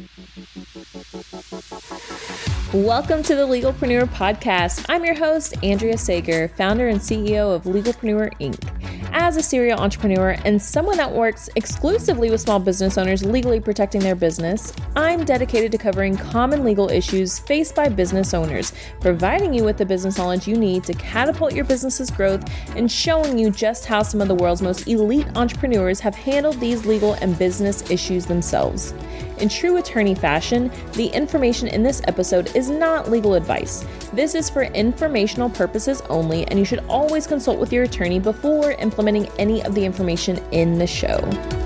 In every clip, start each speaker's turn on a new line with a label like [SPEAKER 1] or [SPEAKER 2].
[SPEAKER 1] Welcome to the Legalpreneur Podcast. I'm your host, Andrea Sager, founder and CEO of Legalpreneur Inc. As a serial entrepreneur and someone that works exclusively with small business owners legally protecting their business, I'm dedicated to covering common legal issues faced by business owners, providing you with the business knowledge you need to catapult your business's growth and showing you just how some of the world's most elite entrepreneurs have handled these legal and business issues themselves. In true attorney fashion, the information in this episode is not legal advice. This is for informational purposes only, and you should always consult with your attorney before implementing any of the information in the show.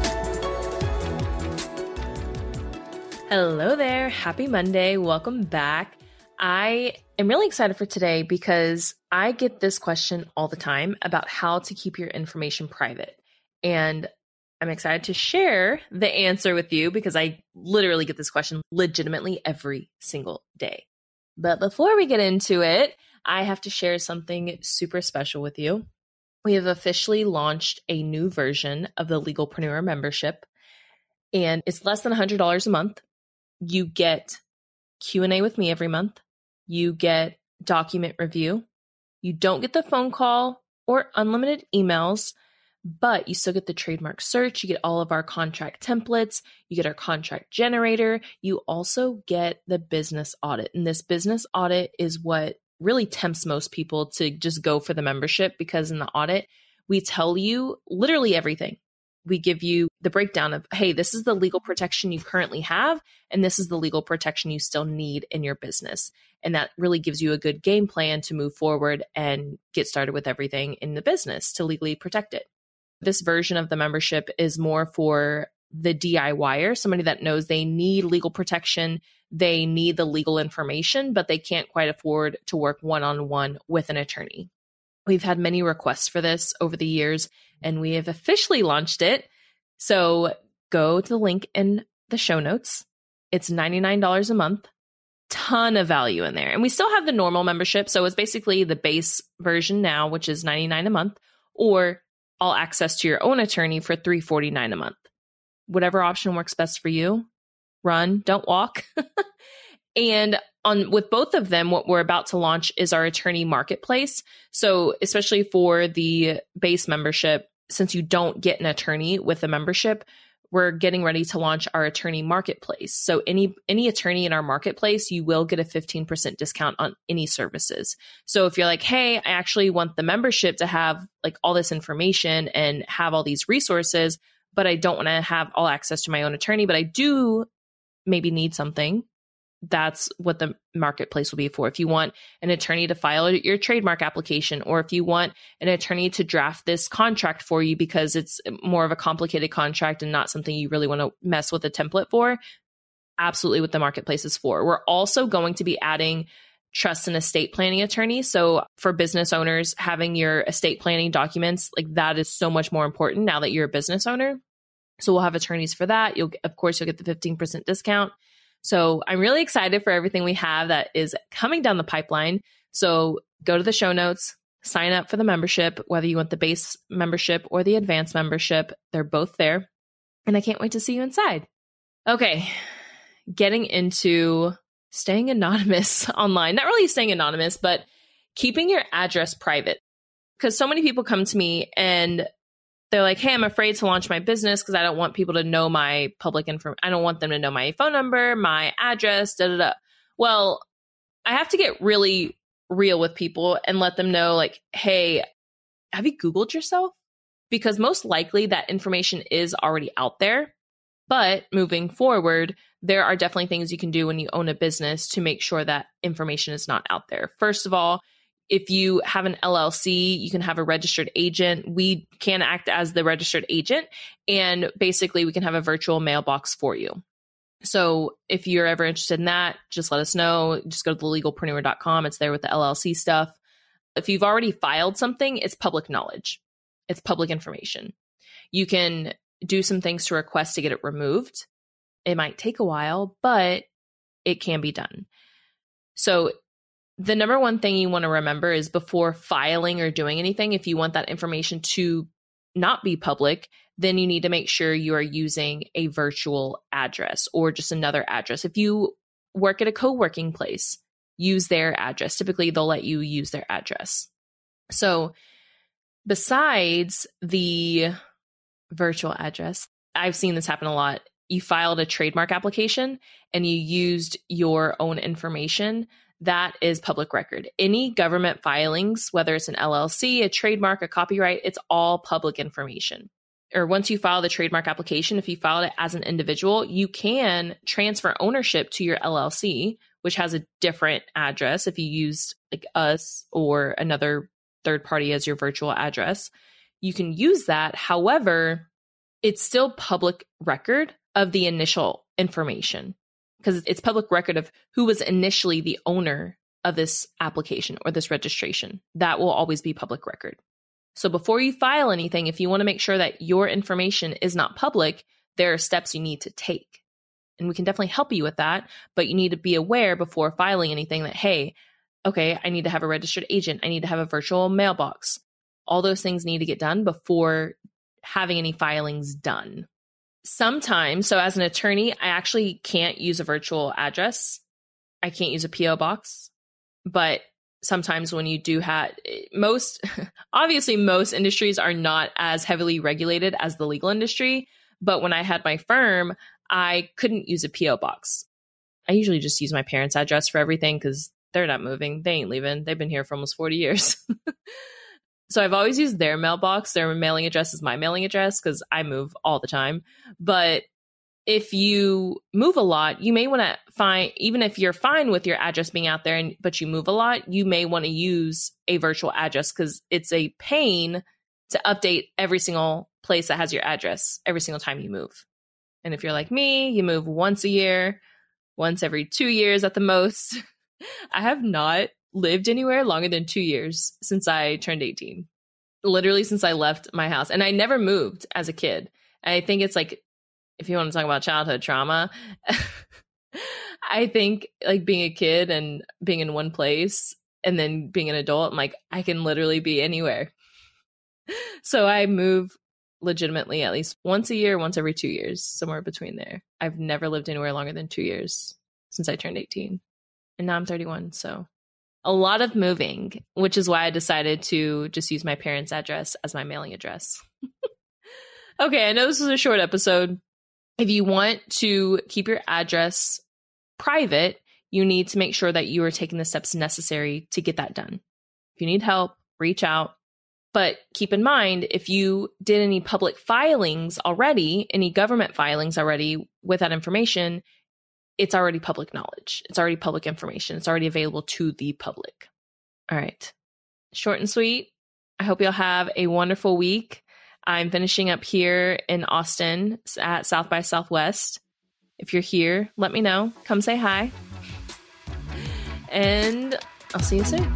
[SPEAKER 1] Hello there. Happy Monday. Welcome back. I am really excited for today because I get this question all the time about how to keep your information private. And I'm excited to share the answer with you because I literally get this question legitimately every single day. But before we get into it, I have to share something super special with you. We have officially launched a new version of the Legalpreneur membership, and it's less than $100 a month. You get Q&A with me every month. You get document review. You don't get the phone call or unlimited emails, but you still get the trademark search. You get all of our contract templates. You get our contract generator. You also get the business audit. And this business audit is what really tempts most people to just go for the membership, because in the audit, we tell you literally everything. We give you the breakdown of, hey, this is the legal protection you currently have, and this is the legal protection you still need in your business. And that really gives you a good game plan to move forward and get started with everything in the business to legally protect it. This version of the membership is more for the DIYer, somebody that knows they need legal protection, they need the legal information, but they can't quite afford to work one-on-one with an attorney. We've had many requests for this over the years, and we have officially launched it. So go to the link in the show notes. It's $99 a month, ton of value in there. And we still have the normal membership. So it's basically the base version now, which is $99 a month, or all access to your own attorney for $349 a month. Whatever option works best for you, run, don't walk. And with both of them, what we're about to launch is our attorney marketplace. So especially for the base membership, since you don't get an attorney with a membership, we're getting ready to launch our attorney marketplace. So any attorney in our marketplace, you will get a 15% discount on any services. So if you're like, hey, I actually want the membership to have like all this information and have all these resources, but I don't want to have all access to my own attorney, but I do maybe need something, that's what the marketplace will be for. If you want an attorney to file your trademark application, or if you want an attorney to draft this contract for you because it's more of a complicated contract and not something you really want to mess with a template for, absolutely what the marketplace is for. We're also going to be adding trust and estate planning attorneys. So for business owners, having your estate planning documents, like that is so much more important now that you're a business owner. So we'll have attorneys for that. You'll get the 15% discount. So I'm really excited for everything we have that is coming down the pipeline. So go to the show notes, sign up for the membership, whether you want the base membership or the advanced membership, they're both there. And I can't wait to see you inside. Okay, getting into staying anonymous online. Not really staying anonymous, but keeping your address private. Because so many people come to me and they're like, hey, I'm afraid to launch my business because I don't want people to know my public information. I don't want them to know my phone number, my address, Well, I have to get really real with people and let them know, like, hey, have you Googled yourself? Because most likely that information is already out there. But moving forward, there are definitely things you can do when you own a business to make sure that information is not out there. First of all, if you have an LLC, you can have a registered agent. We can act as the registered agent, and basically we can have a virtual mailbox for you. So if you're ever interested in that, just let us know. Just go to thelegalpreneur.com. It's there with the LLC stuff. If you've already filed something, it's public knowledge. It's public information. You can do some things to request to get it removed. It might take a while, but it can be done. So the number one thing you want to remember is before filing or doing anything, if you want that information to not be public, then you need to make sure you are using a virtual address or just another address. If you work at a co-working place, use their address. Typically, they'll let you use their address. So besides the virtual address, I've seen this happen a lot. You filed a trademark application and you used your own information. That is public record. Any government filings, whether it's an LLC, a trademark, a copyright, it's all public information. Or once you file the trademark application, if you filed it as an individual, you can transfer ownership to your LLC, which has a different address. If you used like us or another third party as your virtual address, you can use that. However, it's still public record of the initial information because it's public record of who was initially the owner of this application or this registration. That will always be public record. So before you file anything, if you want to make sure that your information is not public, there are steps you need to take. And we can definitely help you with that, but you need to be aware before filing anything that, hey, okay, I need to have a registered agent. I need to have a virtual mailbox. All those things need to get done before having any filings done. Sometimes, so as an attorney, I actually can't use a virtual address. I can't use a PO box, but sometimes when you do have obviously most industries are not as heavily regulated as the legal industry. But when I had my firm, I couldn't use a PO box. I usually just use my parents' address for everything because they're not moving. They ain't leaving. They've been here for almost 40 years. So I've always used their mailbox. Their mailing address is my mailing address because I move all the time. But if you move a lot, you may want to find, even if you're fine with your address being out there, but you move a lot, you may want to use a virtual address because it's a pain to update every single place that has your address every single time you move. And if you're like me, you move once a year, once every 2 years at the most. I have not lived anywhere longer than 2 years since I turned 18. Literally since I left my house. And I never moved as a kid. I think it's like, if you want to talk about childhood trauma, I think like being a kid and being in one place and then being an adult, I'm like, I can literally be anywhere. So I move legitimately at least once a year, once every 2 years, somewhere between there. I've never lived anywhere longer than 2 years since I turned 18. And now I'm 31. So a lot of moving, which is why I decided to just use my parents' address as my mailing address. Okay, I know this was a short episode. If you want to keep your address private, you need to make sure that you are taking the steps necessary to get that done. If you need help, reach out. But keep in mind, if you did any public filings already, any government filings already with that information, it's already public knowledge. It's already public information. It's already available to the public. All right. Short and sweet. I hope you'll have a wonderful week. I'm finishing up here in Austin at South by Southwest. If you're here, let me know. Come say hi. And I'll see you soon.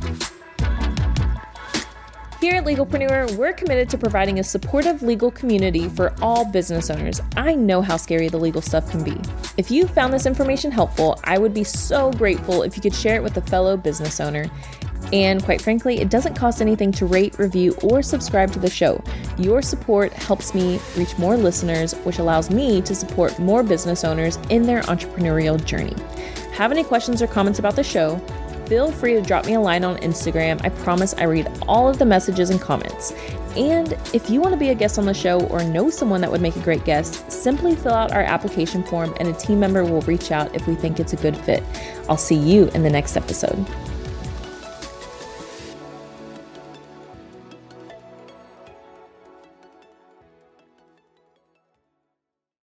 [SPEAKER 1] Here at Legalpreneur, we're committed to providing a supportive legal community for all business owners. I know how scary the legal stuff can be. If you found this information helpful, I would be so grateful if you could share it with a fellow business owner. And quite frankly, it doesn't cost anything to rate, review, or subscribe to the show. Your support helps me reach more listeners, which allows me to support more business owners in their entrepreneurial journey. Have any questions or comments about the show? Feel free to drop me a line on Instagram. I promise I read all of the messages and comments. And if you want to be a guest on the show or know someone that would make a great guest, simply fill out our application form and a team member will reach out if we think it's a good fit. I'll see you in the next episode.